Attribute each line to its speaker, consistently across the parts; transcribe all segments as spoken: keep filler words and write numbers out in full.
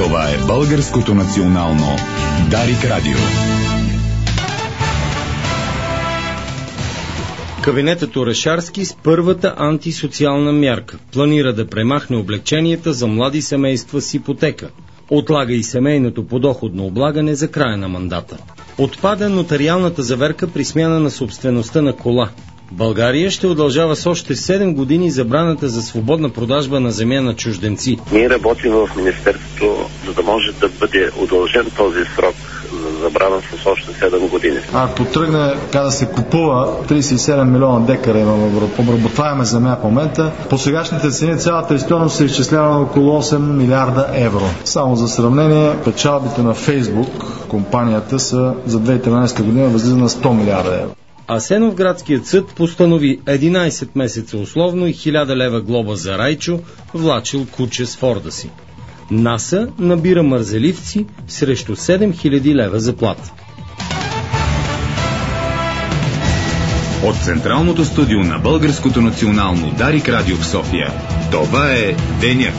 Speaker 1: Това е Българското национално Дарик Радио.
Speaker 2: Кабинетът Орешарски с първата антисоциална мярка планира да премахне облекченията за млади семейства с ипотека. Отлага и семейното подоходно облагане за края на мандата. Отпада нотариалната заверка при смяна на собствеността на кола. България ще удължава с още седем години забраната за свободна продажба на земя на чужденци.
Speaker 3: Ние работим в Министерството, за да може да бъде удължен този срок за забрана с още седем години.
Speaker 4: Ако тръгне така да се купува тридесет и седем милиона декара имаме обработваема земя в момента, по сегашните цени цялата стойност се изчислява на около осем милиарда евро. Само за сравнение, печалбите на Фейсбук, компанията, са за две хиляди и тринадесета година възлиза на сто милиарда евро.
Speaker 2: Асеновградският съд постанови единадесет месеца условно и хиляда лева глоба за Райчо, влачил куче с Форда си. НАСА набира мързеливци срещу седем хиляди лева заплата.
Speaker 1: От централното студио на Българското национално Дарик Радио в София, това е Денят.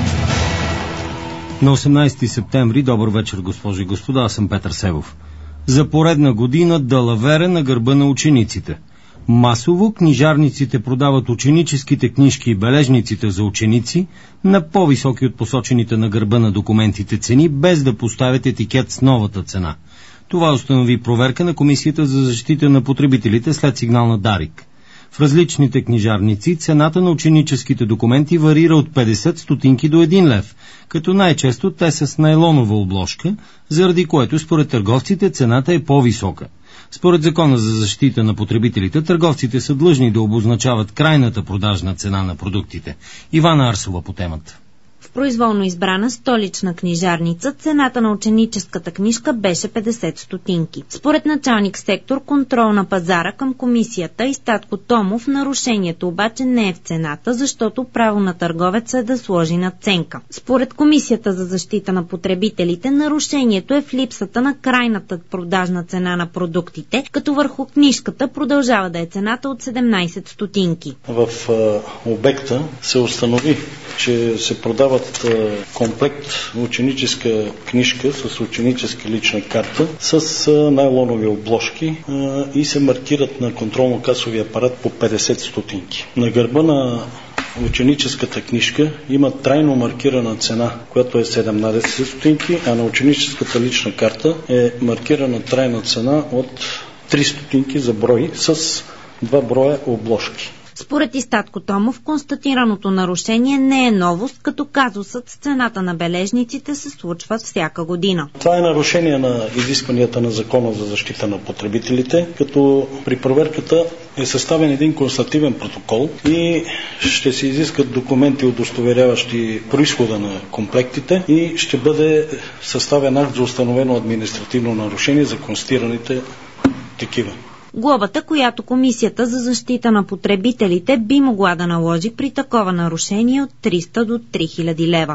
Speaker 2: На осемнадесети септември, добър вечер, госпожи и господа, аз съм Петър Севов. За поредна година далавера на гърба на учениците. Масово книжарниците продават ученическите книжки и бележниците за ученици на по-високи от посочените на гърба на документите цени, без да поставят етикет с новата цена. Това установи проверка на Комисията за защита на потребителите след сигнал на Дарик. В различните книжарници цената на ученическите документи варира от петдесет стотинки до един лев, като най-често те са с найлонова обложка, заради което според търговците цената е по-висока. Според Закона за защита на потребителите, търговците са длъжни да обозначават крайната продажна цена на продуктите. Ивана Арсова по темата.
Speaker 5: В произволно избрана столична книжарница цената на ученическата книжка беше петдесет стотинки. Според началник сектор контрол на пазара към комисията и Статко Томов, нарушението обаче не е в цената, защото право на търговеца е да сложи надценка. Според Комисията за защита на потребителите, нарушението е в липсата на крайната продажна цена на продуктите, като върху книжката продължава да е цената от седемнадесет стотинки.
Speaker 6: В а, обекта се установи, че се продава комплект ученическа книжка с ученическа лична карта с найлонови обложки и се маркират на контролно-касовия апарат по петдесет стотинки. На гърба на ученическата книжка има трайно маркирана цена, която е седемнадесет стотинки, а на ученическата лична карта е маркирана трайна цена от три стотинки за брой с два броя обложки.
Speaker 5: Според Статко Томов, констатираното нарушение не е новост, като казусът с цената на бележниците се случва всяка година.
Speaker 6: Това е нарушение на изискванията на Закона за защита на потребителите, като при проверката е съставен един констативен протокол и ще се изискат документи, удостоверяващи произхода на комплектите, и ще бъде съставен акт за установено административно нарушение за констатираните такива.
Speaker 5: Глобата, която Комисията за защита на потребителите би могла да наложи при такова нарушение, от триста до три хиляди лева.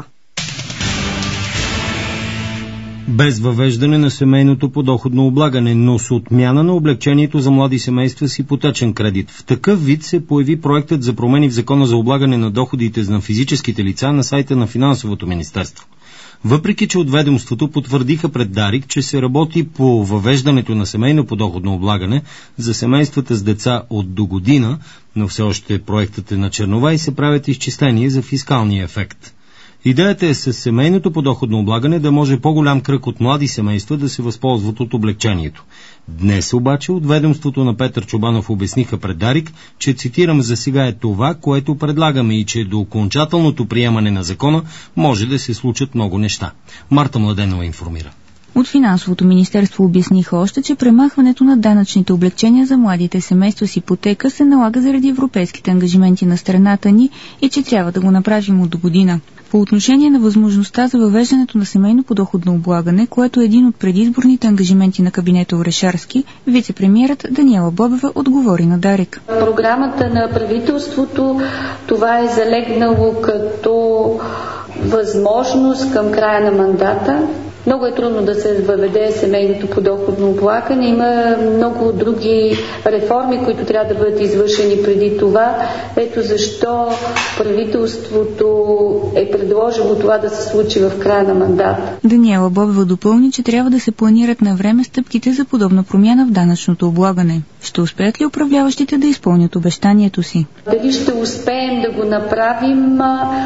Speaker 2: Без въвеждане на семейното подоходно облагане, но с отмяна на облекчението за млади семейства с ипотечен кредит. В такъв вид се появи проектът за промени в Закона за облагане на доходите на физическите лица на сайта на Финансовото министерство. Въпреки че от ведомството потвърдиха пред Дарик, че се работи по въвеждането на семейно подоходно облагане за семействата с деца от до година, но все още проектът е на чернова и се правят изчисления за фискалния ефект. Идеята е с семейното подоходно облагане да може по-голям кръг от млади семейства да се възползват от облекчението. Днес обаче от ведомството на Петър Чобанов обясниха пред Дарик, че, цитирам, за сега е това, което предлагаме, и че до окончателното приемане на закона може да се случат много неща. Марта Младенова информира.
Speaker 7: От Финансовото министерство обясниха още, че премахването на данъчните облекчения за младите семейства с ипотека се налага заради европейските ангажименти на страната ни и че трябва да го направим от до година. По отношение на възможността за въвеждането на семейно подоходно облагане, което е един от предизборните ангажименти на кабинета Орешарски, вице-премиерът Даниела Бобева отговори на Дарик.
Speaker 8: Програмата на правителството, това е залегнало като възможност към края на мандата Много е трудно да се въведе семейното подоходно облагане. Има много други реформи, които трябва да бъдат извършени преди това. Ето защо правителството е предложило това да се случи в края на мандата.
Speaker 7: Даниела Бобева допълни, че трябва да се планират на време стъпките за подобна промяна в данъчното облагане. Ще успеят ли управляващите да изпълнят обещанието си?
Speaker 8: Дали ще успеем да го направим,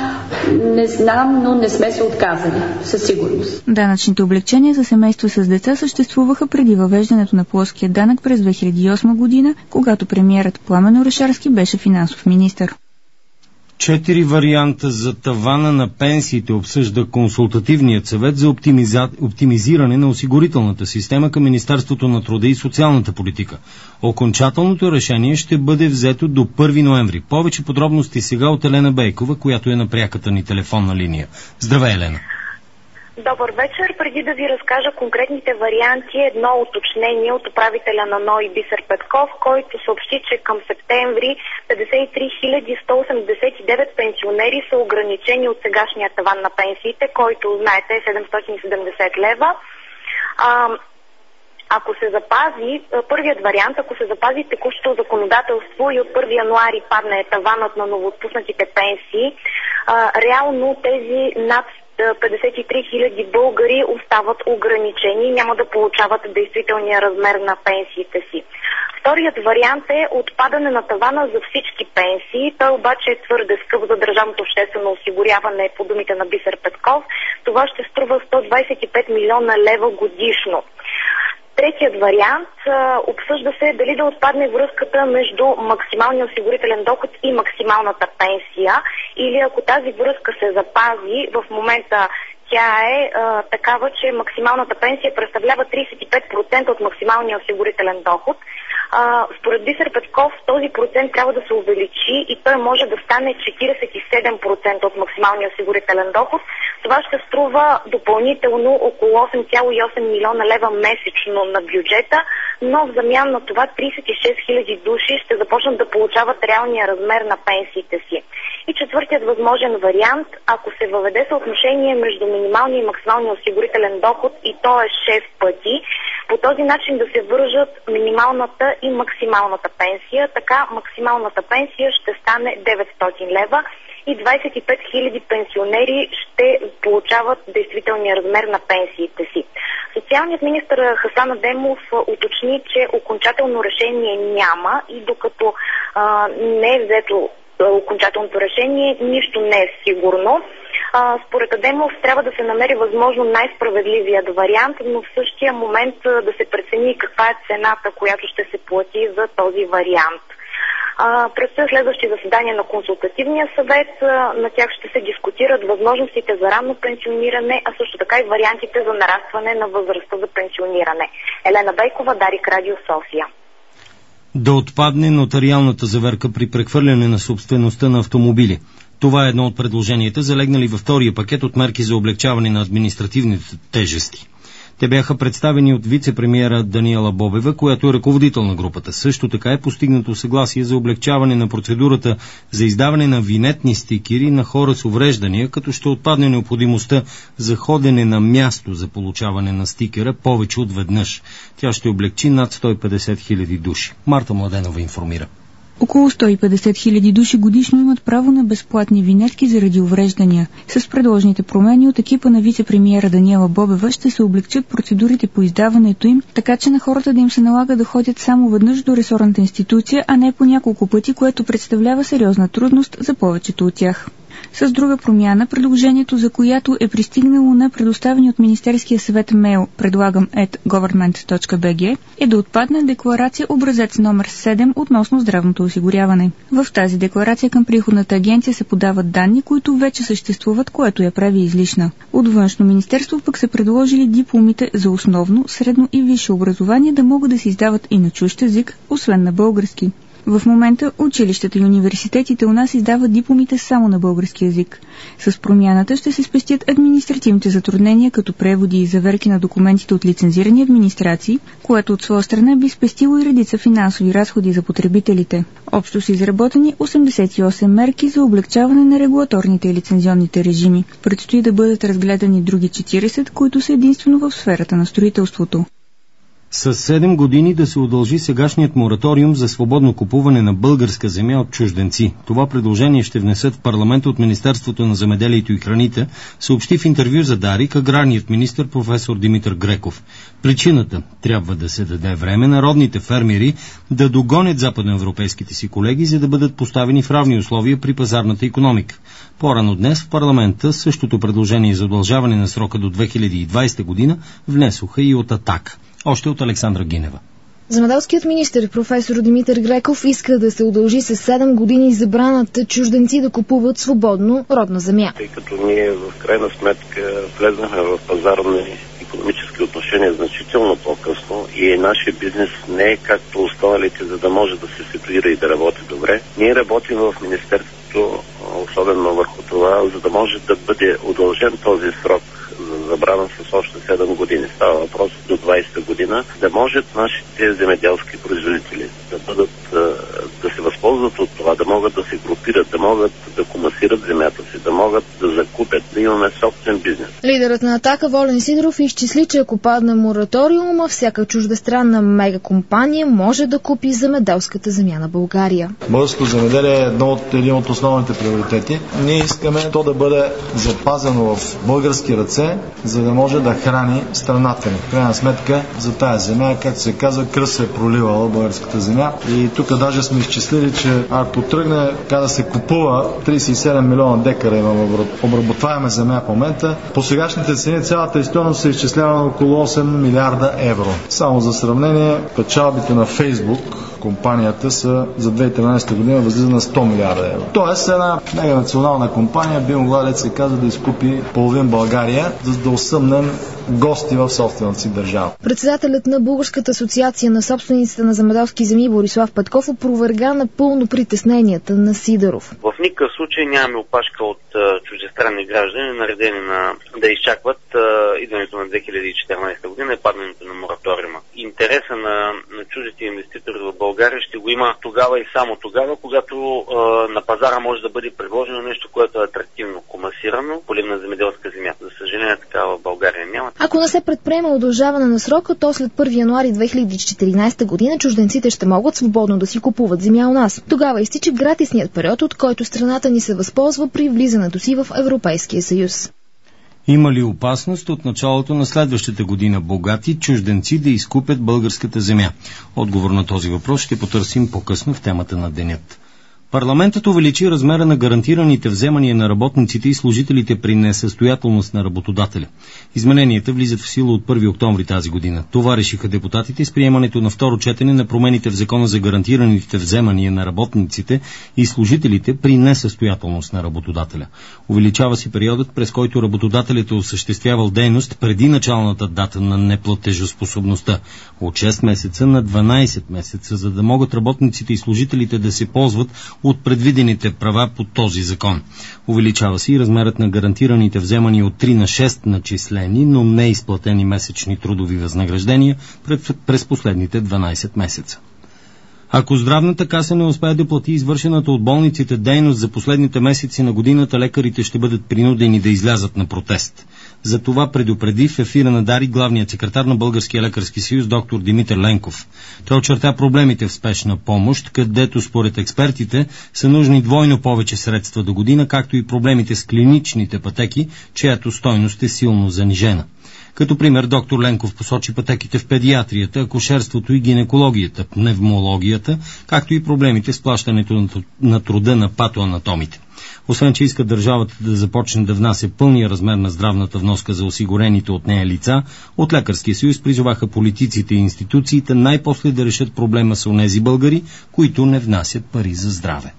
Speaker 8: не знам, но не сме се отказали, със сигурност.
Speaker 7: Данъчните облегчения за семейства с деца съществуваха преди въвеждането на плоския данък през две хиляди и осма година, когато премиерът Пламен Орешарски беше финансов министър.
Speaker 2: Четири варианта за тавана на пенсиите обсъжда Консултативният съвет за оптимиза... оптимизиране на осигурителната система към Министерството на труда и социалната политика. Окончателното решение ще бъде взето до първи ноември. Повече подробности сега от Елена Бейкова, която е на пряката ни телефонна линия. Здравей, Елена!
Speaker 9: Добър вечер. Преди да ви разкажа конкретните варианти, едно уточнение от управителя на НОИ Бисер Петков, който съобщи, че към септември петдесет и три хиляди сто осемдесет и девет пенсионери са ограничени от сегашния таван на пенсиите, който, знаете, е седемстотин и седемдесет лева. А, ако се запази, първият вариант, ако се запази текущото законодателство и от първи януари падне таванът на новоотпуснатите пенсии, а, реално тези над петдесет и три хиляди българи остават ограничени и няма да получават действителния размер на пенсиите си. Вторият вариант е отпадане на тавана за всички пенсии. Той обаче е твърде скъп за държавното обществено осигуряване, по думите на Бисер Петков. Това ще струва сто двадесет и пет милиона лева годишно. Третият вариант а, обсъжда се дали да отпадне връзката между максималния осигурителен доход и максималната пенсия, или ако тази връзка се запази, в момента тя е а, такава, че максималната пенсия представлява тридесет и пет процента от максималния осигурителен доход. А, според Бисер Петков този процент трябва да се увеличи и той може да стане четиридесет и седем процента от максималния осигурителен доход. Това ще струва допълнително около осем цяло и осем милиона лева месечно на бюджета, но в замяна на това тридесет и шест хиляди души ще започнат да получават реалния размер на пенсиите си. И четвъртият възможен вариант, ако се въведе съотношение между минималния и максималния осигурителен доход и то е шест пъти, по този начин да се вържат минималната и максималната пенсия, така максималната пенсия ще стане деветстотин лева и двадесет и пет хиляди пенсионери ще получават действителния размер на пенсиите си. Социалният министър Хасан Адемов уточни, че окончателно решение няма и докато а, не е взето окончателното решение, нищо не е сигурно. А, според Адемов трябва да се намери възможно най-справедливият вариант, но в същия момент да се прецени каква е цената, която ще се плати за този вариант. Предстоят следващи заседания на Консултативния съвет. На тях ще се дискутират възможностите за ранно пенсиониране, а също така и вариантите за нарастване на възрастта за пенсиониране. Елена Бейкова, Дарик Радио, София.
Speaker 2: Да отпадне нотариалната заверка при прехвърляне на собствеността на автомобили. Това е едно от предложенията, залегнали във втория пакет от мерки за облекчаване на административните тежести. Те бяха представени от вице-премиера Даниела Бобева, която е ръководител на групата. Също така е постигнато съгласие за облекчаване на процедурата за издаване на винетни стикери на хора с увреждания, като ще отпадне необходимостта за ходене на място за получаване на стикера повече от веднъж. Тя ще облекчи над сто и петдесет хиляди души. Марта Младенова информира.
Speaker 7: Около сто и петдесет хиляди души годишно имат право на безплатни винетки заради увреждания. С предложените промени от екипа на вице-премиера Даниела Бобева ще се облегчат процедурите по издаването им, така че на хората да им се налага да ходят само веднъж до ресорната институция, а не по няколко пъти, което представлява сериозна трудност за повечето от тях. С друга промяна, предложението за която е пристигнало на предоставени от Министерския съвет мейл предлагам ет government точка би джи е да отпадне декларация образец номер седем относно здравното осигуряване. В тази декларация към приходната агенция се подават данни, които вече съществуват, което я прави излишна. От Външно министерство пък са предложили дипломите за основно, средно и висше образование да могат да се издават и на чужд език, освен на български. В момента училищата и университетите у нас издават дипломите само на български язик. С промяната ще се спестят административните затруднения като преводи и заверки на документите от лицензирани администрации, което от своя страна би спестило и редица финансови разходи за потребителите. Общо са изработени осемдесет и осем мерки за облегчаване на регулаторните и лицензионните режими. Предстои да бъдат разгледани други четиридесет, които са единствено в сферата на строителството.
Speaker 2: С седем години да се удължи сегашният мораториум за свободно купуване на българска земя от чужденци. Това предложение ще внесат в парламента от Министерството на земеделието и храните, съобщи в интервю за Дарик аграрният министър професор Димитър Греков. Причината трябва да се даде време на родните фермери да догонят западноевропейските си колеги, за да бъдат поставени в равни условия при пазарната икономика. По-рано днес в парламента същото предложение за удължаване на срока до две хиляди и двадесета година внесоха и от Атака. Още от Александра Гинева.
Speaker 10: Земеделският министър професор Димитър Греков иска да се удължи с седем години забраната чужденци да купуват свободно родна земя.
Speaker 3: Тъй като ние в крайна сметка влезнахме в пазарни икономически отношения значително по-късно и нашия бизнес не е както останалите, за да може да се ситуира и да работи добре. Ние работим в Министерството особено върху това, за да може да бъде удължен този срок за забрана с още седем години. Става въпрос до двадесета година, да можат нашите земеделски производители да бъдат, да се възползват от това, да могат да се групират, да могат да комасират земята си, да могат да закупят, да имаме собствен бизнес.
Speaker 10: Лидерът на Атака Волен Сидоров изчисли, че ако падне мораториума, всяка чуждестранна мегакомпания може да купи земеделската земя на България.
Speaker 4: Българското земеделие е едно от, един от основните приоритети. Ние искаме то да бъде запазено в български ръце, за да може да храни страната ни. В крайна сметка за тая земя, както се казва, кръст се е проливала българската земя. И тук даже сме изчислили, че ако тръгне така да се купува тридесет и седем милиона декара има обработваема земя в момента, по сегашните цени цялата стойност се изчислява на около осем милиарда евро. Само за сравнение, печалбите на Фейсбук, компанията са за две хиляди и тринадесета година възлиза на сто милиарда евро. Тоест една меганационална компания би могла, да се казва, да изкупи половин България, за да осъмнем гости в собствената си държава.
Speaker 10: Председателят на Българската асоциация на собствениците на земеделски земи Борислав Петков опроверга напълно притесненията на Сидоров.
Speaker 11: В никакъв случай нямаме опашка от а, чуждестранни граждани, наредени на да изчакват а, идването на две хиляди и четиринадесета година и падането на мораториума. Интереса на, на чуждите инвеститори в България ще го има тогава и само тогава, когато а, на пазара може да бъде предложено нещо, което е атрактивно, комасирано, поливна земеделска земя. За съжаление, такава в България няма.
Speaker 10: Ако не се предприема удължаване на срока, то след първи януари две хиляди и четиринадесета година чужденците ще могат свободно да си купуват земя у нас. Тогава изтича гратисният период, от който страната ни се възползва при влизането си в Европейския съюз.
Speaker 2: Има ли опасност от началото на следващата година богати чужденци да изкупят българската земя? Отговор на този въпрос ще потърсим по-късно в темата на денят. Парламентът увеличи размера на гарантираните вземания на работниците и служителите при несъстоятелност на работодателя. Измененията влизат в сила от първи октомври тази година. Това решиха депутатите с приемането на второ четене на промените в Закона за гарантираните вземания на работниците и служителите при несъстоятелност на работодателя. Увеличава се периодът, през който работодателят е осъществявал дейност преди началната дата на неплатежоспособността от шест месеца на дванадесет месеца, за да могат работниците и служителите да се ползват от предвидените права по този закон. Увеличава се и размерът на гарантираните вземания от три на шест начислени, но не изплатени месечни трудови възнаграждения през последните дванадесет месеца. Ако здравната каса не успее да плати извършената от болниците дейност за последните месеци на годината, лекарите ще бъдат принудени да излязат на протест. За това предупреди в ефира на Дарик главният секретар на Българския лекарски съюз доктор Димитър Ленков. Той очерта проблемите в спешна помощ, където според експертите са нужни двойно повече средства до година, както и проблемите с клиничните пътеки, чиято стойност е силно занижена. Като пример доктор Ленков посочи пътеките в педиатрията, акушерството и гинекологията, пневмологията, както и проблемите с плащането на труда на патоанатомите. Освен, че иска държавата да започне да внася пълния размер на здравната вноска за осигурените от нея лица, от Лекарския съюз призоваха политиците и институциите най-после да решат проблема с онези българи, които не внасят пари за здраве.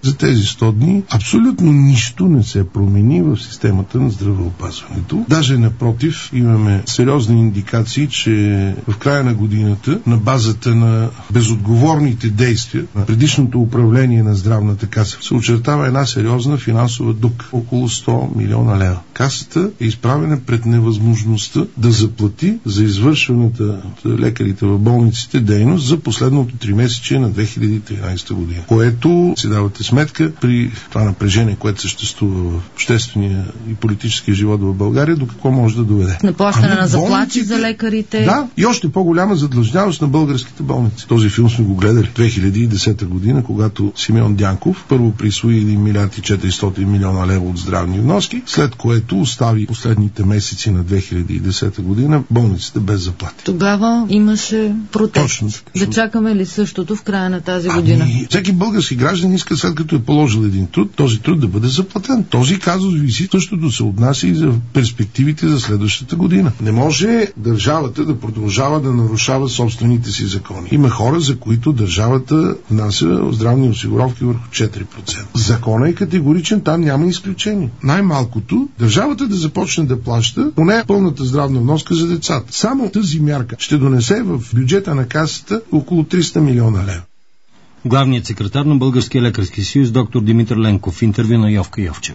Speaker 12: За тези сто дни абсолютно нищо не се промени в системата на здравеопазването. Даже напротив, имаме сериозни индикации, че в края на годината, на базата на безотговорните действия на предишното управление на здравната каса, се очертава една сериозна финансова дупка. Около сто милиона лева. Касата е изправена пред невъзможността да заплати за извършваната от лекарите в болниците дейност за последното тримесечие на две хиляди и тринадесета година. Което, си давате сметка, при това напрежение, което съществува в обществения и политическия живот в България, до какво може да доведе.
Speaker 13: Наплащане
Speaker 12: ами,
Speaker 13: на заплати
Speaker 12: болниците,
Speaker 13: за лекарите.
Speaker 12: Да, и още по-голяма задлъжнялост на българските болници. Този филм сме го гледали в две хиляди и десета година, когато Симеон Дянков първо присвои един милиард и четиристотин милиона лева от здравни вноски, след което остави последните месеци на две хиляди и десета година болниците без заплати.
Speaker 13: Тогава имаше протест.
Speaker 12: Точно, точно.
Speaker 13: Да чакаме ли същото в края на тази
Speaker 12: ами,
Speaker 13: година?
Speaker 12: Всеки български граждан иска, след като е положил един труд, този труд да бъде заплатен. Този казус виси, същото се отнася и за перспективите за следващата година. Не може държавата да продължава да нарушава собствените си закони. Има хора, за които държавата внася здравни осигуровки върху четири процента. Законът е категоричен, там няма изключение. Най-малкото държавата да започне да плаща поне пълната здравна вноска за децата. Само тази мярка ще донесе в бюджета на касата около триста милиона лева.
Speaker 2: Главният секретар на Българския лекарски съюз доктор Димитър Ленков в интервю на Йовка Йовчева.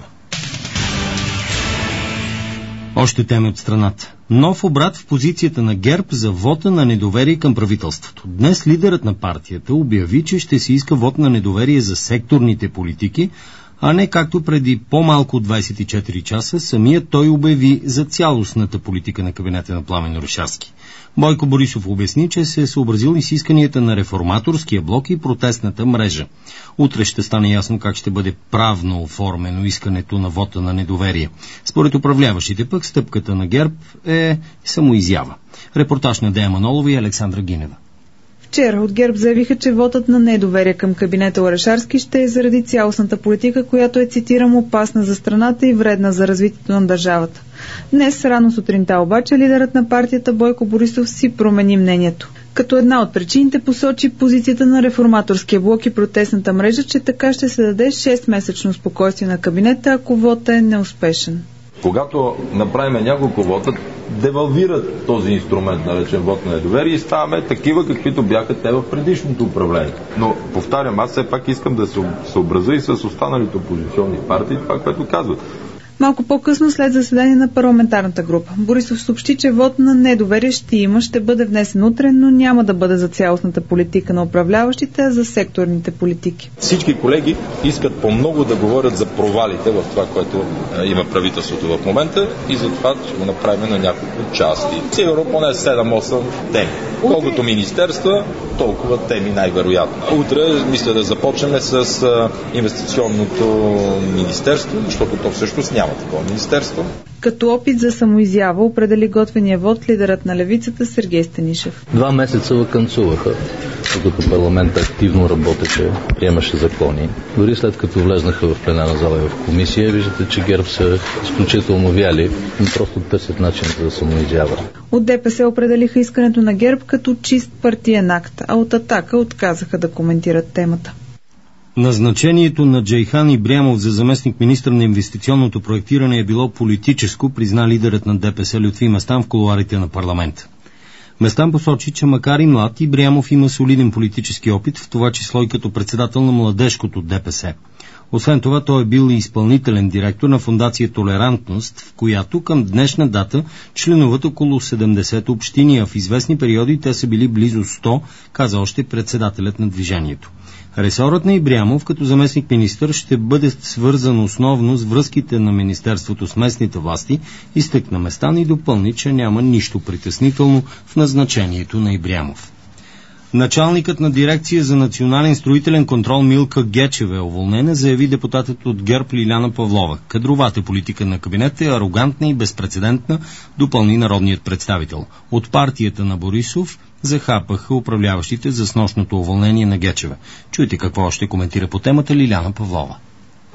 Speaker 2: Още теми от страната. Нов обрат в позицията на ГЕРБ за вота на недоверие към правителството. Днес лидерът на партията обяви, че ще се иска вот на недоверие за секторните политики, а не както преди по-малко от двадесет и четири часа самият той обяви за цялостната политика на кабинета на Пламен Орешарски. Бойко Борисов обясни, че се е съобразил и с исканията на реформаторския блок и протестната мрежа. Утре ще стане ясно как ще бъде правно оформено искането на вота на недоверие. Според управляващите пък стъпката на ГЕРБ е самоизява. Репортаж на Дея Манолова и Александра Гинева.
Speaker 14: Вчера от ГЕРБ заявиха, че вотът на недоверие към кабинета Орешарски ще е заради цялостната политика, която е, цитирам, опасна за страната и вредна за развитието на държавата. Днес, рано сутринта обаче, лидерът на партията Бойко Борисов си промени мнението. Като една от причините посочи позицията на реформаторския блок и протестната мрежа, че така ще се даде шестмесечно спокойствие на кабинета, ако вотът е неуспешен.
Speaker 15: Когато направим няколко вота, девалвират този инструмент, наречен вод на недоверие, и ставаме такива, каквито бяха те в предишното управление. Но, повтарям, аз все пак искам да се съобразя и с останалите опозиционни партии, това, което казват.
Speaker 14: Малко по-късно, след заседание на парламентарната група, Борисов съобщи, че вод на недоверие ще има, ще бъде внесен утре, но няма да бъде за цялостната политика на управляващите, а за секторните политики.
Speaker 15: Всички колеги искат по-много да говорят за провалите в това, което има правителството в момента, и за това ще го направим на няколко части. Сигурно поне седем-осем теми. Колкото министерства, толкова теми най-вероятно. Утре мисля да започнем с инвестиционното министерство, защото то всъщност няма такова министерство.
Speaker 14: Като опит за самоизява определи готвения вод лидерът на левицата Сергей Станишев.
Speaker 16: Два месеца ваканцуваха, докато парламентът активно работеше, приемаше закони. Дори след като влезнаха в пленарна зала и в комисия, виждате, че ГЕРБ са изключително вяли и просто търсят начин за самоизява.
Speaker 14: От ДПС определиха искането на ГЕРБ като чист партиен акт, а от Атака отказаха да коментират темата.
Speaker 2: Назначението на Джейхан Ибрямов за заместник-министър на инвестиционното проектиране е било политическо, призна лидерът на ДПС Лютви Местан в кулоарите на парламента. Местан посочи, че макар и млад, Ибрямов има солиден политически опит, в това число и като председател на младежкото ДПС. Освен това, той е бил и изпълнителен директор на фондация Толерантност, в която към днешна дата членуват около седемдесет общини, а в известни периоди те са били близо сто, каза още председателят на движението. Ресорът на Ибрямов като заместник-министър ще бъде свързан основно с връзките на министерството с местните власти, изтъкна Местан и допълни, че няма нищо притеснително в назначението на Ибрямов. Началникът на дирекция за национален строителен контрол Милка Гечева е уволнена, заяви депутатът от ГЕРБ Лиляна Павлова. Кадровата политика на кабинета е арогантна и безпрецедентна, допълни народният представител. От партията на Борисов захапаха управляващите за снощното уволнение на Гечева. Чуйте какво още коментира по темата Лиляна Павлова.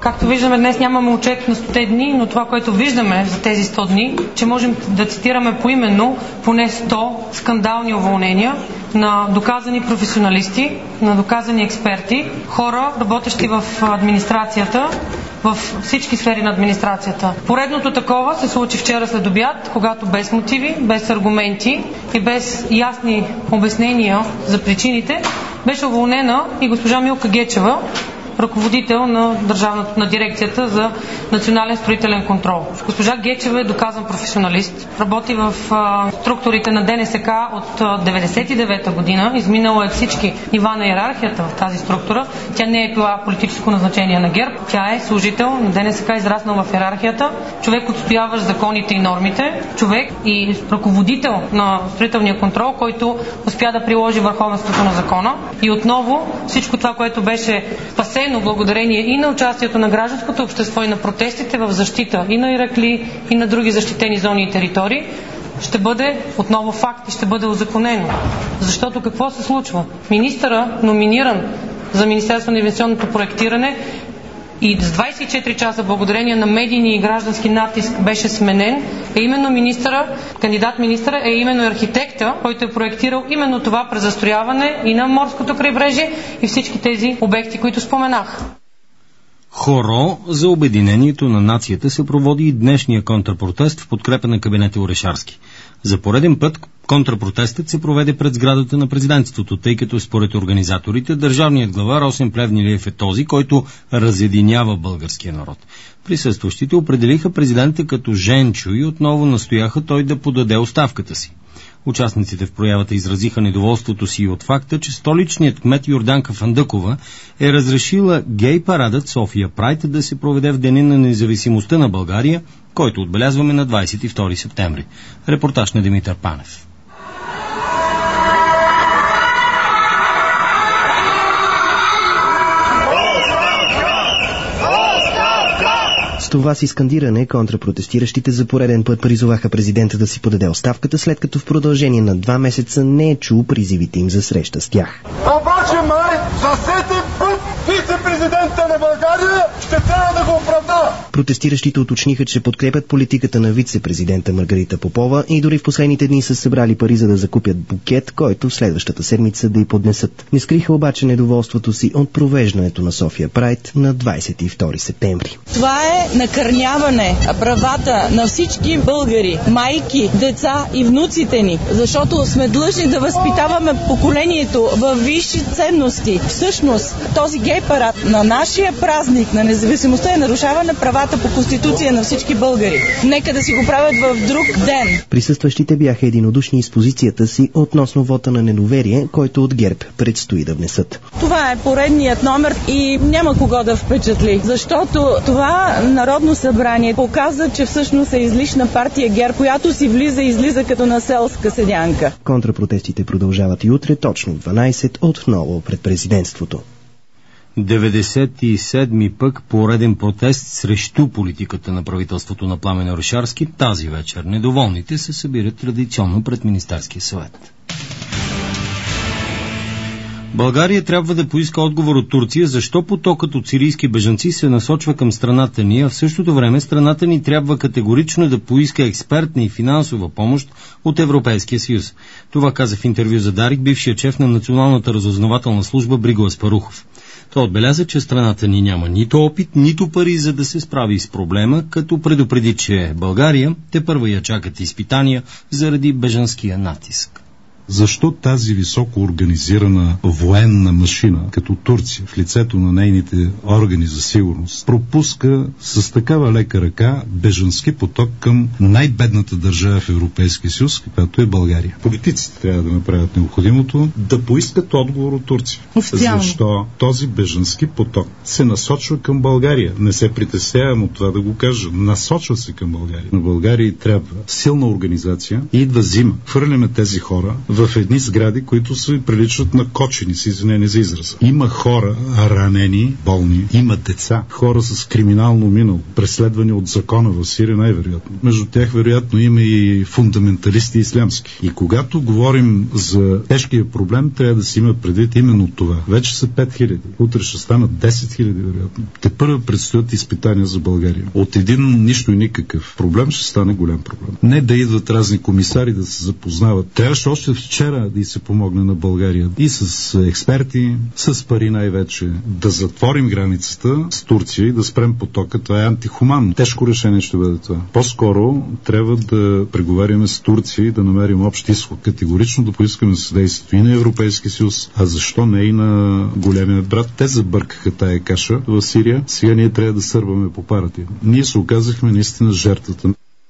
Speaker 17: Както виждаме, днес нямаме отчет на сто дни, но това, което виждаме за тези сто дни, че можем да цитираме поименно поне сто скандални уволнения на доказани професионалисти, на доказани експерти, хора, работещи в администрацията, в всички сфери на администрацията. Поредното такова се случи вчера след обяд, когато без мотиви, без аргументи и без ясни обяснения за причините, беше уволнена и госпожа Милка Гечева, ръководител на държавната на дирекцията за национален строителен контрол. Госпожа Гечева е доказан професионалист. Работи в а, структурите на ДНСК от деветдесет и девета година. Изминала е всички нива на иерархията в тази структура. Тя не е била политическо назначение на ГЕРБ. Тя е служител на ДНСК, израснал в иерархията. Човек, отстояващ законите и нормите. Човек и ръководител на строителния контрол, който успя да приложи върховенството на закона. И отново всичко това, което беше спасено благодарение и на участието на гражданското общество и на протестите в защита и на Иракли, и на други защитени зони и територии, ще бъде отново факт и ще бъде узаконено. Защото какво се случва? Министъра, номиниран за Министерство на инвестиционното проектиране, и с двадесет и четири часа благодарение на медийни и граждански натиск беше сменен, е именно министъра, кандидат министъра е именно архитекта, който е проектирал именно това презастрояване и на морското крайбрежие и всички тези обекти, които споменах.
Speaker 2: Хоро за обединението на нацията се проводи и днешния контрпротест в подкрепа на кабинета Орешарски. За пореден път контрпротестът се проведе пред сградата на президентството, тъй като според организаторите държавният глава Росен Плевнелиев е този, който разединява българския народ. Присъстващите определиха президента като Женчо и отново настояха той да подаде оставката си. Участниците в проявата изразиха недоволството си от факта, че столичният кмет Йорданка Фандъкова е разрешила гей парадът София Прайд да се проведе в деня на независимостта на България, който отбелязваме на двадесет и втори септември. Репортаж на Димитър Панев.
Speaker 18: С това си скандиране контрапротестиращите за пореден път призоваха президента да си подаде оставката, след като в продължение на два месеца не е чул призивите им за среща с тях.
Speaker 19: Обаче май за сетен път вице-президента на България ще трябва да го оправдава.
Speaker 18: Протестиращите уточниха, че подкрепят политиката на вице-президента Маргарита Попова и дори в последните дни са събрали пари за да закупят букет, който в следващата седмица да й поднесат. Не скриха обаче недоволството си от провеждането на София Прайд на двадесет и втори септември.
Speaker 20: Това е накърняване правата на всички българи, майки, деца и внуците ни, защото сме длъжни да възпитаваме поколението във висши ценности. Всъщност, този гей парад на нашия празник на независимостта е нарушаване правата по Конституция на всички българи. Нека да си го правят в друг ден.
Speaker 18: Присъстващите бяха единодушни из позицията си относно вота на недоверие, който от ГЕРБ предстои да внесат.
Speaker 20: Това е поредният номер и няма кого да впечатли, защото това Народно събрание показа, че всъщност е излишна партия ГЕРБ, която си влиза и излиза като на селска седянка.
Speaker 18: Контрапротестите продължават и утре, точно в дванадесет, отново пред президентството.
Speaker 2: деветдесет и седми пък пореден протест срещу политиката на правителството на Пламен Орешарски. Тази вечер недоволните се събират традиционно пред Министерския съвет. България трябва да поиска отговор от Турция, защо потокът от сирийски бежанци се насочва към страната ни, а в същото време страната ни трябва категорично да поиска експертна и финансова помощ от Европейския съюз. Това каза в интервю за Дарик бившият шеф на Националната разузнавателна служба Бриго Аспарухов. Той отбеляза, че страната ни няма нито опит, нито пари за да се справи с проблема, като предупреди, че България тепърва я чакат изпитания заради бежанския натиск.
Speaker 21: Защо тази високо организирана военна машина, като Турция, в лицето на нейните органи за сигурност, пропуска с такава лека ръка бежански поток към най-бедната държава в Европейския съюз, каквато е България? Политиците трябва да направят необходимото да поискат отговор от Турция.
Speaker 13: Официално.
Speaker 21: Защо този бежански поток се насочва към България? Не се притеснявам от това да го кажа. Насочва се към България. На България трябва силна организация и да взима. Хвърляме тези хора в едни сгради, които се приличат на кочени, с извинение за израза. Има хора ранени, болни, има деца, хора с криминално минало, преследвани от закона в Сирия най-вероятно. Между тях вероятно има и фундаменталисти ислямски. И когато говорим за тежкия проблем, трябва да си има предвид именно това. Вече са пет хиляди. Утре ще станат десет хиляди вероятно. Те първо предстоят изпитания за България. От един нищо и никакъв проблем ще стане голям проблем. Не да идват разни комисари да се запознават. Трябваше още вчера да и се помогне на България и с експерти, с пари най-вече, да затворим границата с Турция и да спрем потока. Това е антихуманно. Тежко решение ще бъде това. По-скоро трябва да преговаряме с Турция и да намерим общ изход. Категорично да поискаме съдействието и на Европейския съюз, а защо не и на големия брат. Те забъркаха тая каша в Сирия. Сега ние трябва да сърбаме по парата. Ние се оказахме наистина жертвата.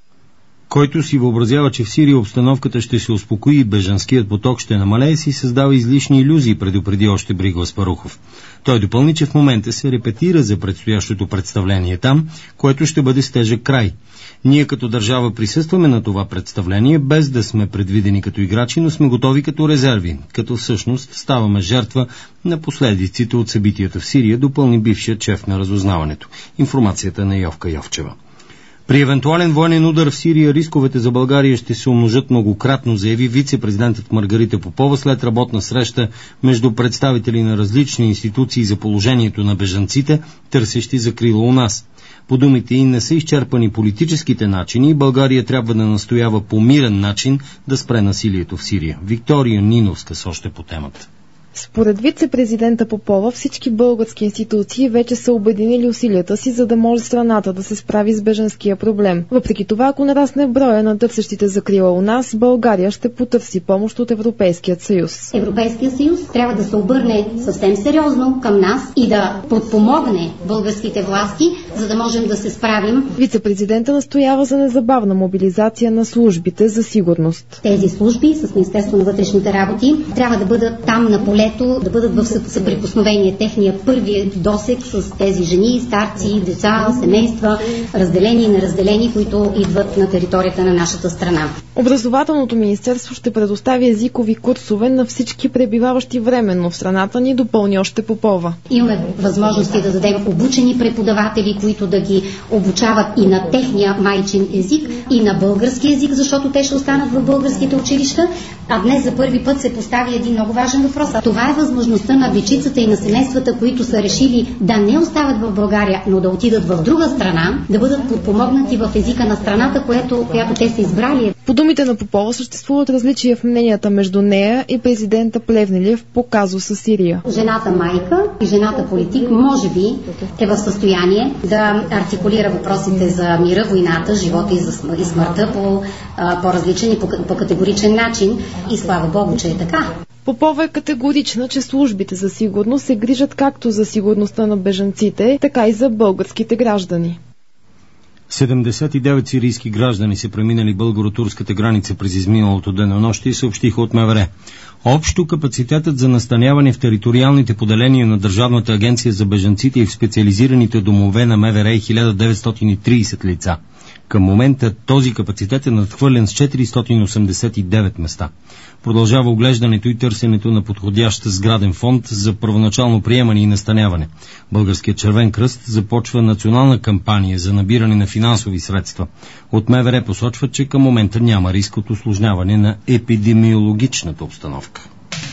Speaker 2: Който си въобразява, че в Сирия обстановката ще се успокои и бежанският поток ще намалее, си създава излишни илюзии, предупреди още Бриго Аспарухов. Той допълни, че в момента се репетира за предстоящото представление там, което ще бъде с тежък край. Ние като държава присъстваме на това представление, без да сме предвидени като играчи, но сме готови като резерви, като всъщност ставаме жертва на последиците от събитията в Сирия, допълни бившият шеф на разузнаването. Информацията на Йовка Йовчева. При евентуален военен удар в Сирия рисковете за България ще се умножат многократно, заяви вице-президентът Маргарита Попова след работна среща между представители на различни институции за положението на бежанците, търсещи закрила у нас. По думите ѝ не са изчерпани политическите начини и България трябва да настоява по мирен начин да спре насилието в Сирия. Виктория Ниновска с още по темата.
Speaker 10: Според вице-президента Попова, всички български институции вече са обединили усилията си, за да може страната да се справи с бежанския проблем. Въпреки това, ако нарасне броя на търсещите закрила у нас, България ще потърси помощ от Европейският съюз.
Speaker 1: Европейският съюз трябва да се обърне съвсем сериозно към нас и да подпомогне българските власти, за да можем да се справим.
Speaker 10: Вице-президента настоява за незабавна мобилизация на службите за сигурност.
Speaker 1: Тези служби с Министерство на вътрешните работи трябва да бъдат там на поле, да бъдат в съприкосновение. Техния първи досек с тези жени, старци, деца, семейства, разделени и неразделени, които идват на територията на нашата страна.
Speaker 10: Образователното министерство ще предостави езикови курсове на всички пребиваващи временно в страната ни, допълни още Попова.
Speaker 1: Имаме възможности да дадем обучени преподаватели, които да ги обучават и на техния майчин език, и на български език, защото те ще останат в българските училища. А днес за първи път се постави един много важен въпрос. Това е възможността на дечицата и на семействата, които са решили да не остават в България, но да отидат в друга страна, да бъдат подпомогнати в езика на страната, която, която те са избрали.
Speaker 10: По думите на Попова съществуват различия в мненията между нея и президента Плевнелиев по казуса Сирия.
Speaker 1: Жената майка и жената политик може би е в състояние да артикулира въпросите за мира, войната, живота и смъртта по по-различен и по, по категоричен начин. И слава Богу, че е така.
Speaker 10: Попова е категорична, че службите за сигурност се грижат както за сигурността на бежанците, така и за българските граждани.
Speaker 2: седемдесет и девет сирийски граждани са преминали българо-турската граница през изминалото денонощие и съобщиха от МВР. Общо капацитетът за настаняване в териториалните поделения на Държавната агенция за бежанците и в специализираните домове на МВР е хиляда деветстотин и тридесет лица. Към момента този капацитет е надхвърлен с четиристотин осемдесет и девет места. Продължава оглеждането и търсенето на подходящ сграден фонд за първоначално приемане и настаняване. Българският Червен кръст започва национална кампания за набиране на финансови средства. От МВР посочват, че към момента няма риск от усложняване на епидемиологичната обстановка.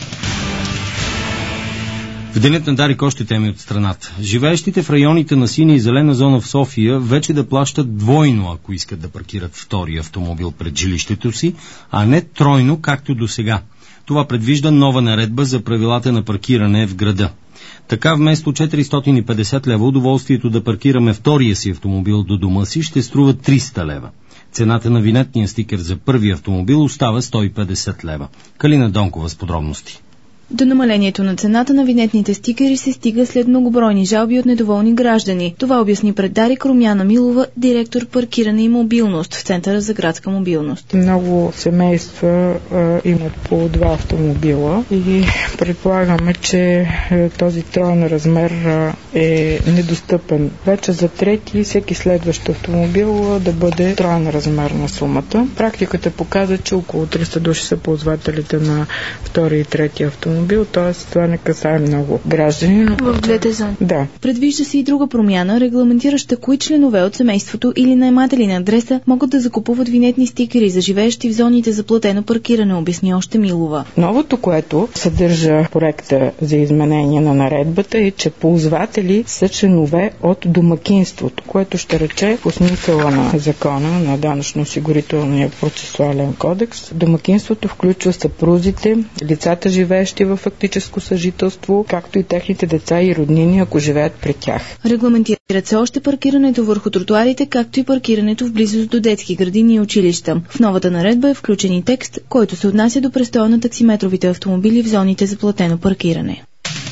Speaker 2: В денят на Дарик още теми от страната. Живеещите в районите на синя и зелена зона в София вече да плащат двойно, ако искат да паркират втори автомобил пред жилището си, а не тройно, както до сега. Това предвижда нова наредба за правилата на паркиране в града. Така вместо четиристотин и петдесет лева удоволствието да паркираме втория си автомобил до дома си ще струва триста лева. Цената на винетния стикер за първи автомобил остава сто и петдесет лева. Калина Донкова с подробности.
Speaker 10: До намалението на цената на винетните стикери се стига след многобройни жалби от недоволни граждани. Това обясни пред Дарик Румяна Милова, директор паркиране и мобилност в Центъра за градска мобилност.
Speaker 6: Много семейства а, имат по два автомобила и предполагаме, че а, този троен размер а, е недостъпен. Вече за трети и всеки следващ автомобил а, да бъде троен размер на сумата. Практиката показва, че около триста души са ползвателите на втори и трети автомобил, т.е. това не касае много граждани. Но...
Speaker 10: В двете зони.
Speaker 6: Да.
Speaker 10: Предвижда се и друга промяна, регламентираща кои членове от семейството или наематели на адреса могат да закупуват винетни стикери за живеещи в зоните за платено паркиране, обясни още Милова.
Speaker 6: Новото, което съдържа проекта за изменение на наредбата, е, че ползватели са членове от домакинството, което ще рече по смисъла на закона на данъчно-осигурителния процесуален кодекс. Домакинството включва съпрузите, лицата живеещи в фактическо съжителство, както и техните деца и роднини, ако живеят при тях.
Speaker 10: Регламентират се още паркирането върху тротуарите, както и паркирането в близост до детски градини и училища. В новата наредба е включен и текст, който се отнася до престоя на таксиметровите автомобили в зоните за платено паркиране.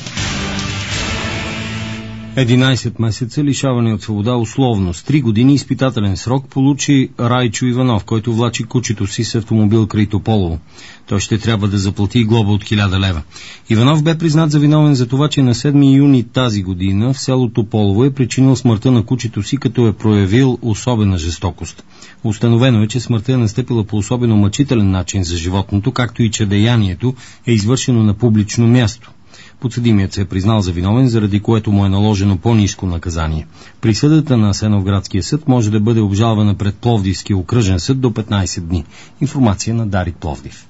Speaker 2: единайсет месеца лишаване от свобода условно с три години изпитателен срок получи Райчо Иванов, който влачи кучето си с автомобил край Тополово. Той ще трябва да заплати глоба от хиляда лева. Иванов бе признат за виновен за това, че на седми юни тази година в село Тополово е причинил смъртта на кучето си, като е проявил особена жестокост. Установено е, че смъртта е настъпила по особено мъчителен начин за животното, както и че деянието е извършено на публично място. Подсъдимият се е признал за виновен, заради което му е наложено по-ниско наказание. Присъдата на Асеновградския съд може да бъде обжалвана пред Пловдивския окръжен съд до петнайсет дни. Информация на Дарик Пловдив.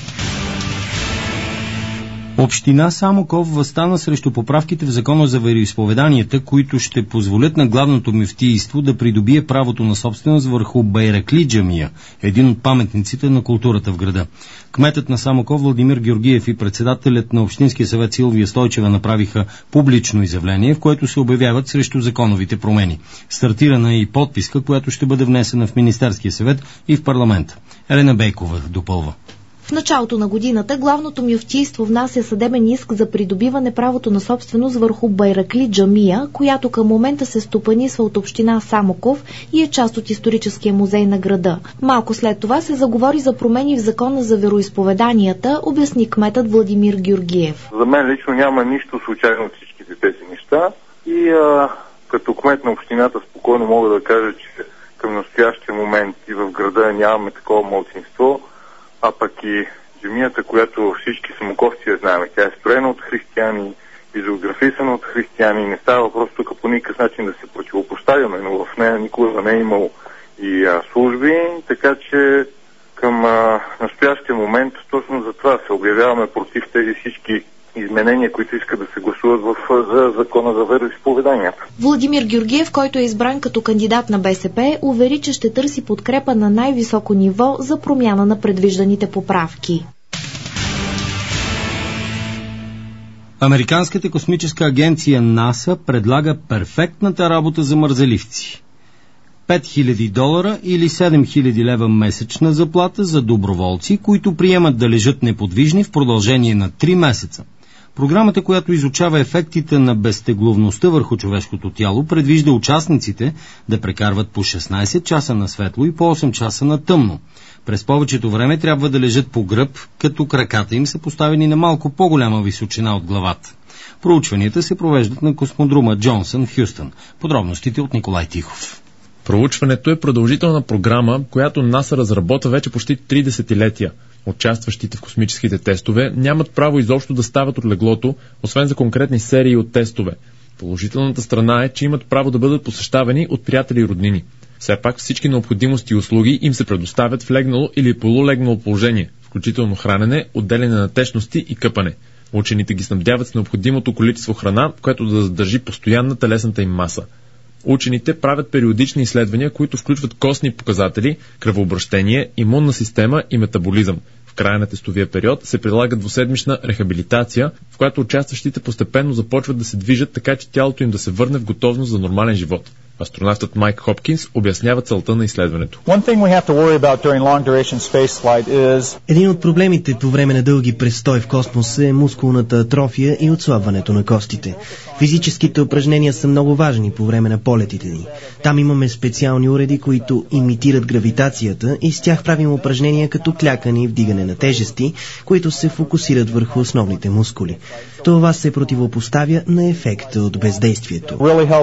Speaker 2: Община Самоков въстана срещу поправките в Закона за вероизповеданията, които ще позволят на главното мюфтийство да придобие правото на собственост върху Байракли джамия, един от паметниците на културата в града. Кметът на Самоков Владимир Георгиев и председателят на Общинския съвет Силвия Стойчева направиха публично изявление, в което се обявяват срещу законовите промени. Стартирана е и подписка, която ще бъде внесена в Министерския съвет и в парламента. Елена Бейкова допълва.
Speaker 22: В началото на годината главното мюфтийство внася съдебен иск за придобиване правото на собственост върху Байракли джамия, която към момента се стопанисва от община Самоков и е част от историческия музей на града. Малко след това се заговори за промени в Закона за вероизповеданията, обясни кметът Владимир Георгиев.
Speaker 23: За мен лично няма нищо случайно от всичките тези неща и а, като кмет на общината спокойно мога да кажа, че към настоящия момент и в града нямаме такова малцинство. А пък и джамията, която всички самоковци я знаем, тя е строена от християни, изографисана от християни, не става въпрос тук по никакъв начин да се противопоставяме, но в нея никога не е имало и а, служби, така че към а, настоящия момент точно за това се обявяваме против тези всички изменения, които искат да се гласуват в за Закона за вероизповеданията.
Speaker 22: Владимир Георгиев, който е избран като кандидат на БСП, увери, че ще търси подкрепа на най-високо ниво за промяна на предвижданите поправки.
Speaker 2: Американската космическа агенция НАСА предлага перфектната работа за мързеливци. пет хиляди долара или седем хиляди лева месечна заплата за доброволци, които приемат да лежат неподвижни в продължение на три месеца. Програмата, която изучава ефектите на безтегловността върху човешкото тяло, предвижда участниците да прекарват по шестнайсет часа на светло и по осем часа на тъмно. През повечето време трябва да лежат по гръб, като краката им са поставени на малко по-голяма височина от главата. Проучванията се провеждат на космодрома Джонсън в Хюстън. Подробностите от Николай Тихов.
Speaker 24: Проучването е продължителна програма, която НАСА разработва вече почти три десетилетия. Участващите в космическите тестове нямат право изобщо да стават от леглото, освен за конкретни серии от тестове. Положителната страна е, че имат право да бъдат посещавани от приятели и роднини. Все пак всички необходимости и услуги им се предоставят в легнало или полулегнало положение, включително хранене, отделяне на течности и къпане. Учените ги снабдяват с необходимото количество храна, което да задържи постоянна телесната им маса. Учените правят периодични изследвания, които включват костни показатели, кръвообращение, имунна система и метаболизъм. В края на тестовия период се прилага двуседмична рехабилитация, в която участващите постепенно започват да се движат, така че тялото им да се върне в готовност за нормален живот. Астронавтът Майк Хопкинс обяснява целта на изследването.
Speaker 18: Един от проблемите по време на дълги престой в космоса е мускулната атрофия и отслабването на костите. Физическите упражнения са много важни по време на полетите ни. Там имаме специални уреди, които имитират гравитацията и с тях правим упражнения като клякане и вдигане на тежести, които се фокусират върху основните мускули. Това се противопоставя на ефекта от бездействието.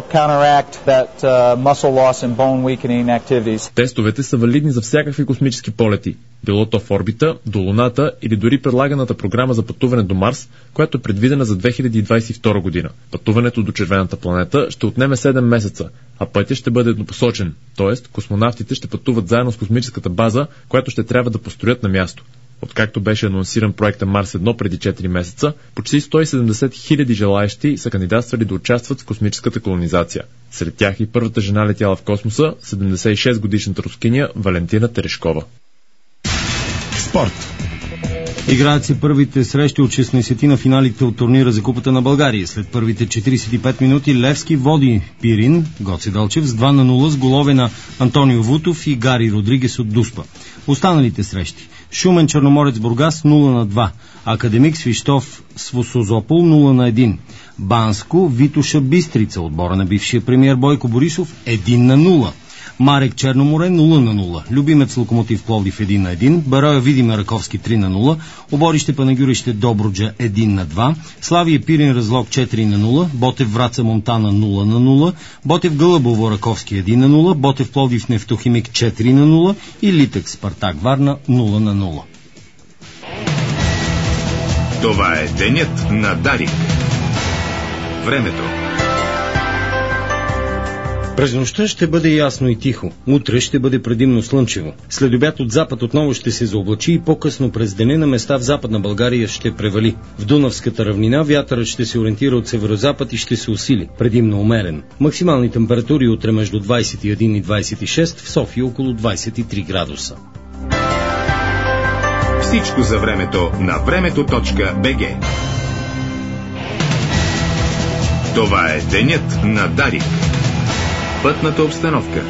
Speaker 24: Тестовете са валидни за всякакви космически полети, било то в орбита, до Луната или дори предлаганата програма за пътуване до Марс, която е предвидена за две хиляди двадесет и втора година. Пътуването до червената планета ще отнеме седем месеца, а пътят ще бъде еднопосочен, т.е. космонавтите ще пътуват заедно с космическата база, която ще трябва да построят на място. Откакто беше анонсиран проекта Марс едно преди четири месеца, почти сто и седемдесет хиляди желаещи са кандидатствали да участват в космическата колонизация. Сред тях и първата жена летяла в космоса, седемдесет и шест годишната рускиня Валентина Терешкова.
Speaker 2: Спорт. Играят се първите срещи от шестнадесет на финалите от турнира за Купата на България. След първите четиридесет и пет минути Левски води Пирин, Гоце Делчев с два на нула с голове на Антонио Вутов и Гари Родригес от Дуспа. Останалите срещи: Шумен Черноморец Бургас нула на два, Академик Свищов с Созопол нула на един, Банско Витоша Бистрица, отбора на бившия премиер Бойко Борисов един на нула, Марек Черноморе нула на нула, Любимец Локомотив Пловдив един на един, Бароя Видиме Раковски три на нула, Оборище Панагюрище Добруджа един на два, Славия Пирин Разлог четири на нула, Ботев Враца Монтана нула на нула, Ботев Гълъбово Раковски един на нула, Ботев Пловдив Нефтохимик четири на нула и Литък Спартак Варна нула на нула.
Speaker 5: Това е денят на Дарик. Времето.
Speaker 2: През нощта ще бъде ясно и тихо. Утре ще бъде предимно слънчево. След обяд от запад отново ще се заоблачи и по-късно през деня на места в Западна България ще превали. В Дунавската равнина вятърът ще се ориентира от северозапад и ще се усили, предимно умерен. Максимални температури утре между двадесет и един и двадесет и шест, в София около двадесет и три градуса.
Speaker 5: Всичко за времето на времето точка би джи. Това е денят на Дарик. Пътната обстановка.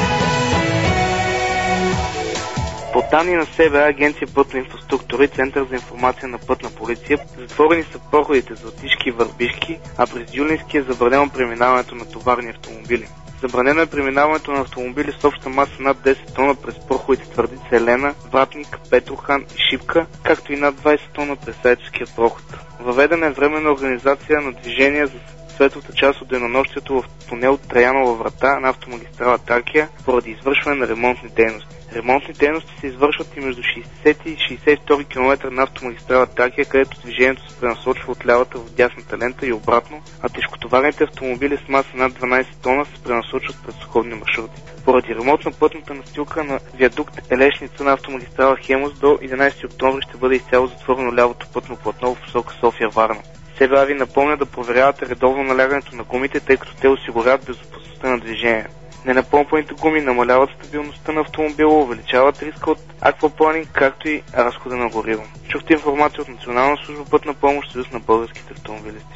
Speaker 11: По данни на СВА, Агенция Пътна инфраструктура и Център за информация на Пътна полиция, затворени са проходите за Отишки и Върбишки, а през Юлински е забранено преминаването на товарни автомобили. Забранено е преминаването на автомобили с обща маса над десет тона през проходите Твърдица Елена, Вратник, Петрохан и Шипка, както и над двадесет тона през Зайцевския проход. Въведена е временна организация на движение за светлата част от денонощието в тунел Траянова врата на автомагистрала Тракия поради извършване на ремонтни дейности. Ремонтни дейности се извършват и между шейсети и шейсет и втори километър на автомагистрала Тракия, където движението се пренасочва от лявата в дясната лента и обратно, а тежкотоварните автомобили с маса над дванадесет тона се пренасочват през сходни маршрути. Поради ремонт на пътната настилка на виадукт Елешница на автомагистрала Хемус до единадесети октомври ще бъде изцяло затворено лявото пътно платно в посока София-Варна. СВА ви напомня да проверявате редовно налягането на гумите, тъй като те осигуряват безопасността на движение. Ненапомпаните гуми намаляват стабилността на автомобила, увеличават риска от аквапланинг, както и разхода на гориво. Чухте информация от Национална служба Пътна помощ, Съюз на българските автомобилисти.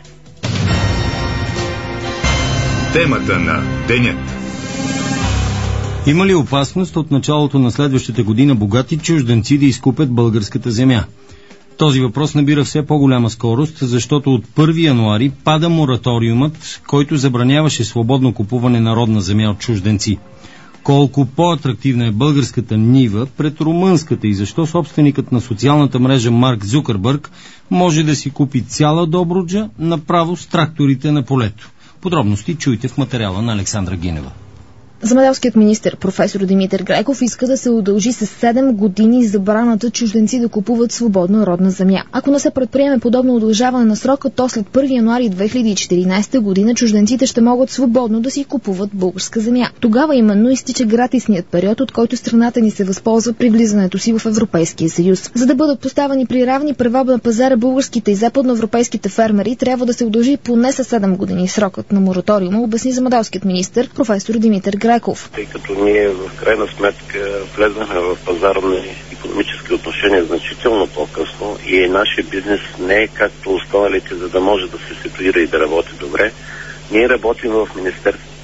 Speaker 5: Темата на денят.
Speaker 2: Има ли опасност от началото на следващата година богати чужденци да изкупят българската земя? Този въпрос набира все по-голяма скорост, защото от първи януари пада мораториумът, който забраняваше свободно купуване на родна земя от чужденци. Колко по-атрактивна е българската нива пред румънската и защо собственикът на социалната мрежа Марк Зукърбърг може да си купи цяла Добруджа направо с тракторите на полето. Подробности чуйте в материала на Александра Гинева.
Speaker 10: Земеделският министър професор Димитър Греков иска да се удължи с седем години забраната чужденци да купуват свободно родна земя. Ако не се предприеме подобно удължаване на срока, то след първи януари две хиляди и четиринадесета година чужденците ще могат свободно да си купуват българска земя. Тогава именно изтича гратисният период, от който страната ни се възползва при влизането си в Европейския съюз. За да бъдат поставени при равни права на пазара българските и западноевропейските фермери, трябва да се удължи поне със седем години срокът на мораториума, обясни земеделският министър професор Димитър Греков.
Speaker 3: Тъй като ние в крайна сметка влезнахме в пазарни икономически отношения значително по-късно и нашия бизнес не е както останалите, за да може да се ситуира и да работи добре. Ние работим в Министерството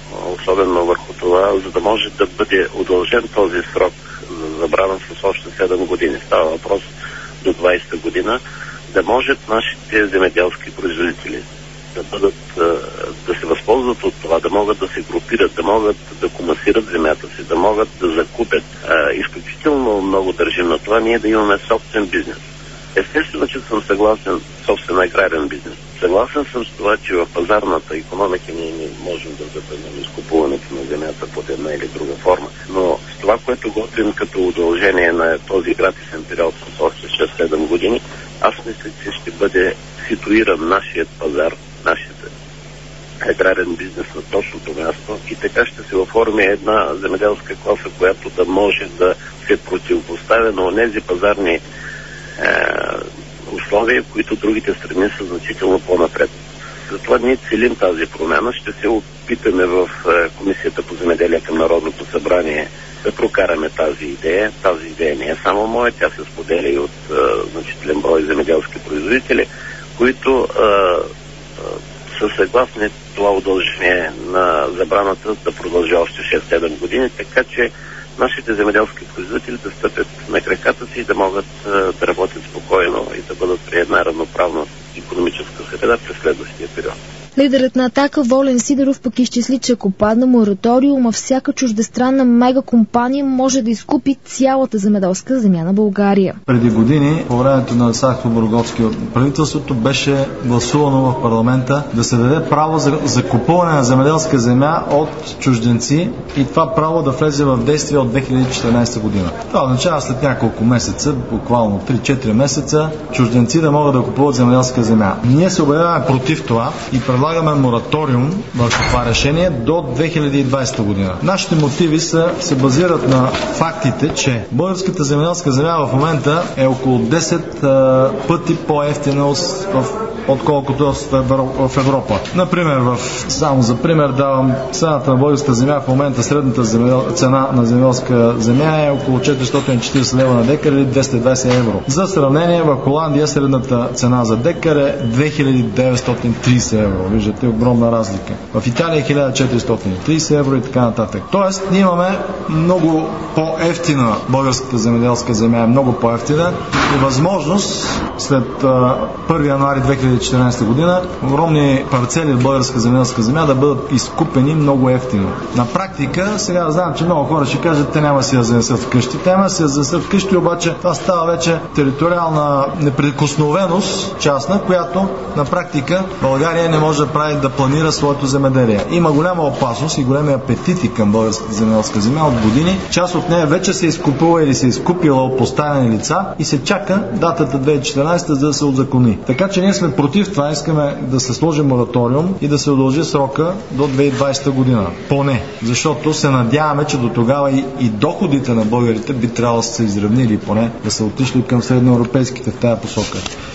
Speaker 3: особено върху това, за да може да бъде удължен този срок за забрана с още седем години. Става въпрос до двадесета година, да можат нашите земеделски производители да бъдат, да се възползват от това, да могат да се групират, да могат да комасират земята си, да могат да закупят. Изключително много държим на това ние да имаме собствен бизнес. Естествено, че съм съгласен с собствен аграрен бизнес. Съгласен съм с това, че в пазарната икономика ние не можем да забраним изкупуването на земята под една или друга форма. Но с това, което готвим като удължение на този гратисен период с още шест-седем години, аз мисля, че ще бъде ситуиран нашият пазар, нашият аграрен бизнес на точното място и така ще се оформи една земеделска класа, която да може да се противопоставя на онези пазарни е, условия, които другите страни са значително по-напред. Затова ние целим тази промяна. Ще се опитаме в е, Комисията по земеделие към Народното събрание да прокараме тази идея. Тази идея не е само моя, тя се споделя и от е, значителен брой земеделски производители, които е, е, са съгласни това удължение на забраната да продължи още шест-седем години, така че нашите земеделски производители да стъпят на краката си и да могат е, да работят спокойно и да бъдат при една равноправна икономическа среда през следващия период.
Speaker 10: Лидерът на Атака Волен Сидеров пък изчисли, че ако падна мораториума, всяка чуждестранна мегакомпания може да изкупи цялата земеделска земя на България.
Speaker 4: Преди години, по времето на Сахо-Бургоцки от правителството, беше гласувано в парламента да се даде право за, за купуване на земеделска земя от чужденци и това право да влезе в действие от две хиляди и четиринадесета година. Това означава след няколко месеца, буквално три-четири месеца, чужденци да могат да купуват земеделска земя. Ние се обявяваме против това и предлагаме мораториум върху това решение до две хиляди и двадесета година. Нашите мотиви са, се базират на фактите, че българската земеделска земя в момента е около десет а, пъти по-евтина от, отколкото в Европа. Например, в, само за пример давам цената на българската земя в момента, средната земел, цена на земеделска земя е около четиристотин и четиридесет лева на декар или двеста и двадесет евро. За сравнение, в Холандия средната цена за декар е две хиляди деветстотин и тридесет евро. Виждате, огромна разлика. В Италия хиляда четиристотин и тридесет евро и така нататък. Тоест, ние имаме много по-евтина българската земеделска земя, е много по-евтина и възможност след а, първи януари две хиляди и четиринадесета година огромни парцели от българска земеделска земя да бъдат изкупени много евтино. На практика, сега знам, че много хора ще кажат, те няма да си я занесат вкъщи. Те няма да си я занесат вкъщи, обаче това става вече териториална неприкосновеност частна, която на практика България не може да прави да планира своето земеделие. Има голяма опасност и големи апетити към българската земеделска земя от години. Част от нея вече се изкупува или се изкупила от поставени лица и се чака датата две хиляди и четиринадесета за да се отзакони. Така че ние сме против това, искаме да се сложи мораториум и да се удължи срока до две хиляди и двадесета година. Поне. Защото се надяваме, че до тогава и, и доходите на българите би трябвало да се изравнили, поне да са отишли към средноевропейските в тази посока.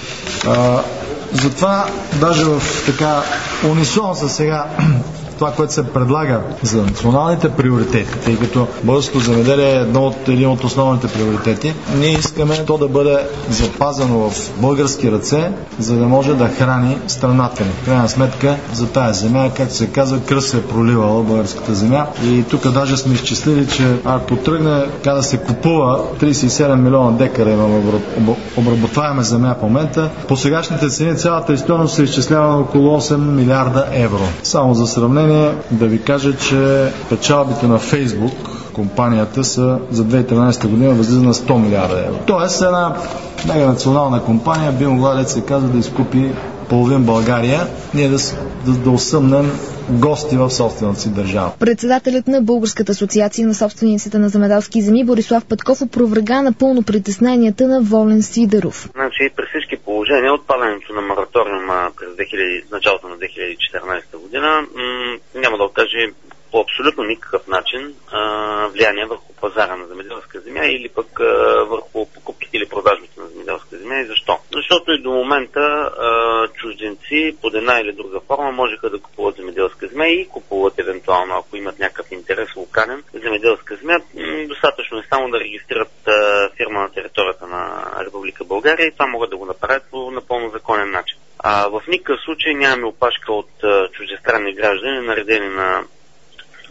Speaker 4: А, затова даже в така унисон със сега това, което се предлага за националните приоритети, тъй като българското земеделие е едно от, един от основните приоритети, ние искаме то да бъде запазено в български ръце, за да може да храни страната ни. В крайна сметка за тая земя, както се казва, кръв се е проливала българската земя и тук даже сме изчислили, че ако тръгне така да се купува тридесет и седем милиона декара имаме обработваема земя в момента, по сегашните цени цялата стойност се изчислява на около осем милиарда евро. Само за сравнение да ви кажа, че печалбите на Фейсбук, компанията, са за две хиляди и тринадесета година възлиза на сто милиарда евро. Тоест една мега национална компания би могла, да се казва, да изкупи половин България, ние да, да, да осъмнем гости в собствената си държава.
Speaker 10: Председателят на Българската асоциация на собствениците на земеделски земи Борислав Петков опроверга напълно притесненията на Волен Сидеров.
Speaker 11: Значи, при всички положения, отпадането на мораториума през две хиляди, началото на две хиляди и четиринадесета година м- няма да окаже по абсолютно никакъв начин а, влияние върху пазара на земеделска земя или пък а, върху покупките или продажбите на земеделска земя. И защо? Защото и до момента а, чужденци под една или друга форма можеха да купуват земеделска земя и купуват евентуално, ако имат някакъв интерес локален, земеделска земя. М- достатъчно е само да регистрират а, фирма на територията на Република България и това могат да го направят по напълно законен начин. А в никакъв случай нямаме опашка от а, чуждестранни граждани, наредени на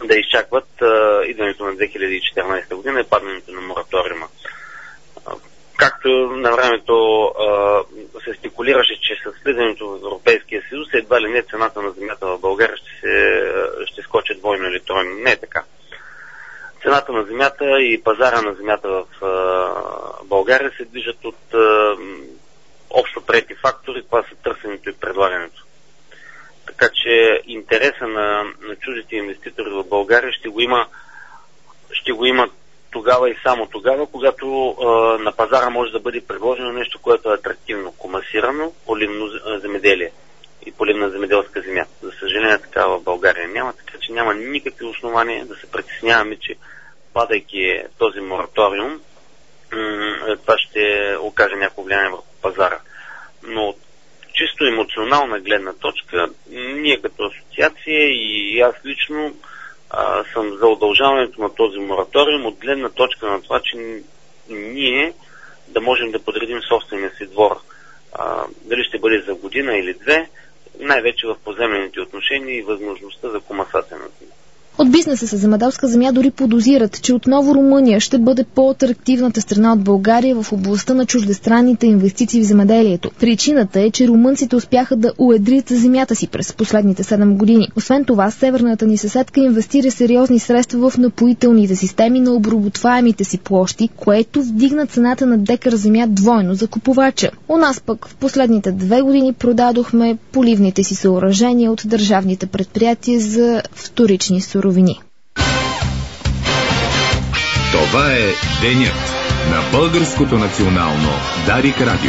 Speaker 11: да изчакват а, идването на две хиляди и четиринадесета година и падането на мораториума. А, както на времето а, се спекулираше, че с влизането в Европейския съюз едва ли не цената на земята в България ще, се, ще скочи двойно или тройно. Не е така. Цената на земята и пазара на земята в а, България се движат от а, общо прети фактори, това са търсенето и предлагането. Така че интереса на, на чуждите инвеститори в България ще го има, ще го има тогава и само тогава, когато а, на пазара може да бъде предложено нещо, което е атрактивно, комасирано поливно земеделие и поливна земеделска земя. За съжаление, така в България няма, така че няма никакви основания да се притесняваме, че падайки този мораториум, м- това ще окаже някакво влияние върху пазара. Но чисто емоционална гледна точка, ние като асоциация и аз лично а, съм за удължаването на този мораториум от гледна точка на това, че ние да можем да подредим собствения си двор. А, дали ще бъде за година или две, най-вече в поземлените отношения и възможността за комасация на земя.
Speaker 10: От бизнеса с земеделска земя дори подозират, че отново Румъния ще бъде по-атрактивната страна от България в областта на чуждестранните инвестиции в земеделието. Причината е, че румънците успяха да уедрят земята си през последните седем години. Освен това, северната ни съседка инвестира сериозни средства в напоителните системи на обработваемите си площи, което вдигна цената на декар земя двойно за купувача. У нас пък в последните две години продадохме поливните си съоръжения от държавните предприятия за вторични суровини.
Speaker 5: Това е денят на Българското национално Дарик Радио.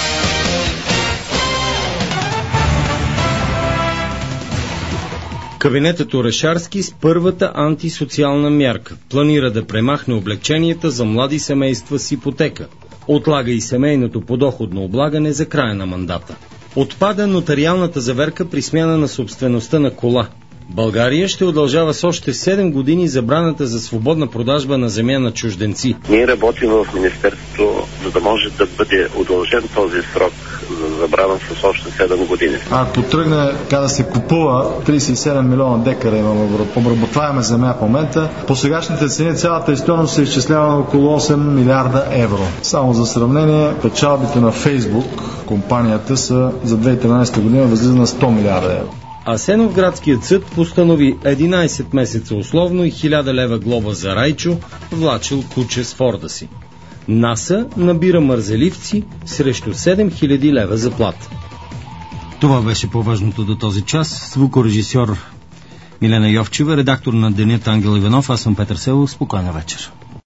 Speaker 2: Кабинетът Орешарски с първата антисоциална мярка планира да премахне облекченията за млади семейства с ипотека. Отлага и семейното подоходно облагане за края на мандата. Отпада нотариалната заверка при смяна на собствеността на кола. България ще удължава с още седем години забраната за свободна продажба на земя на чужденци.
Speaker 3: Ние работим в Министерството, за да може да бъде удължен този срок за забрана с още седем години.
Speaker 4: Ако тръгне така да се купува тридесет и седем милиона декара имаме обработваема земя в момента, по сегашните цени цялата стойност се изчислява на около осем милиарда евро. Само за сравнение, печалбите на Фейсбук, компанията, са за две хиляди и тринадесета година възлиза на сто милиарда евро.
Speaker 2: Асеновградският съд постанови единадесет месеца условно и хиляда лева глоба за Райчо, влачил куче с форда си. НАСА набира мързеливци срещу седем хиляди лева заплата. Това беше по-важното до този час. Звукорежисьор Милена Йовчева, редактор на Денят Ангел Иванов, аз съм Петър Селов. Спокойна вечер.